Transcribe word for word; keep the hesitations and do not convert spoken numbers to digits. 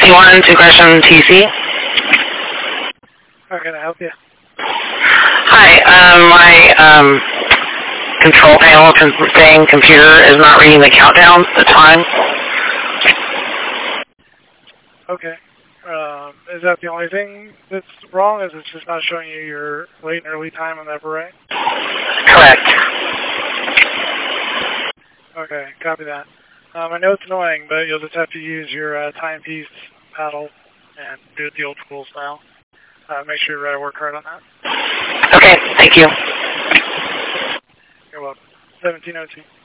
one, two question T C. How can I help you? Hi, um, my um, control panel thing, computer is not reading the countdown, the time. Okay. Um, is that the only thing that's wrong? Is it just not showing you your late and early time on that array? Correct. Okay, copy that. Um, I know it's annoying, but you'll just have to use your uh, timepiece paddle and do it the old school style. Uh, make sure you really work hard on that. Okay, thank you. You're welcome. seventeen oh two.